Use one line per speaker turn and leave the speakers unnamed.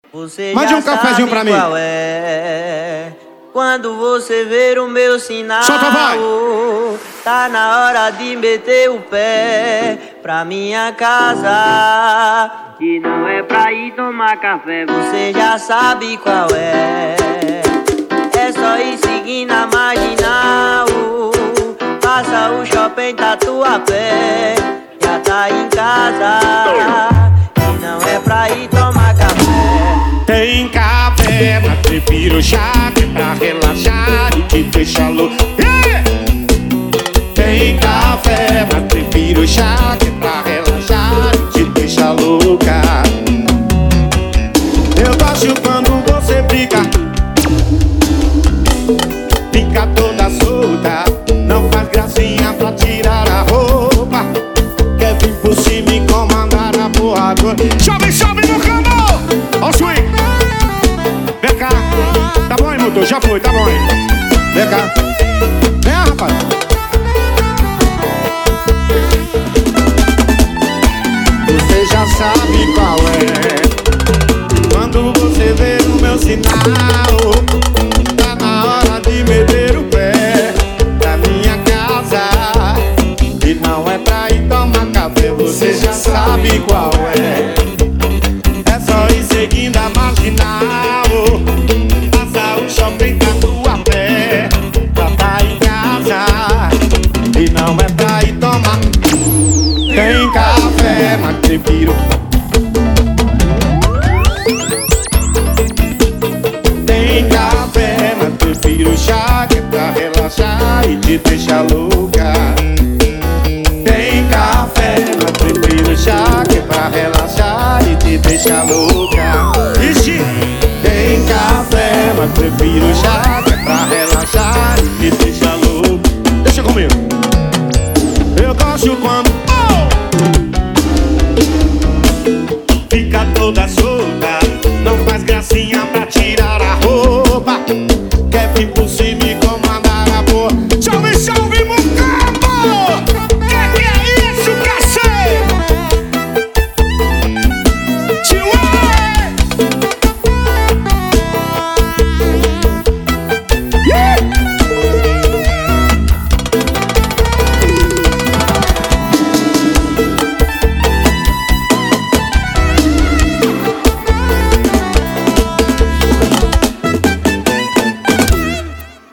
Você
mande um
já
cafezinho
sabe
pra mim.
qual é. Quando você ver o meu sinal,
solta, vai.
Tá na hora de meter o pé pra minha casa, que não é pra ir tomar café. Você já sabe qual é. É só ir seguindo a marginal, passa o shopping Tatuapé, já tá em casa, que não é pra ir tomar café.
Tem café, mas prefiro chá, que é pra relaxar e te deixar louco. Tem café, mas prefiro chá, que é pra relaxar e te deixar louca. Eu gosto quando você fica toda solta, não faz gracinha pra tirar a roupa, quer vir por cima e comandar a porra toda. Chove, chove no cambô! Ó o swing! Vem cá! Tá bom, hein, motor? Já foi, tá bom, hein? Vem cá! Vem, rapaz! Você já sabe qual é. Quando você vê o meu sinal, tá na hora de meter o pé da minha casa, e não é pra ir tomar café. Você já sabe qual é. É só ir seguindo a marginal, passa o shopping Tatuapé, já tá em casa, e não é pra ir tomar. Tem café, mas prefiro. Tem café, mas prefiro chá, que é pra relaxar e te deixar louca. Tem café, mas prefiro chá, que é pra relaxar e te deixar louca. Ixi! Tem café, mas prefiro chá, que é pra relaxar e te deixar louca. Deixa comigo. Eu gosto quando fica toda solta,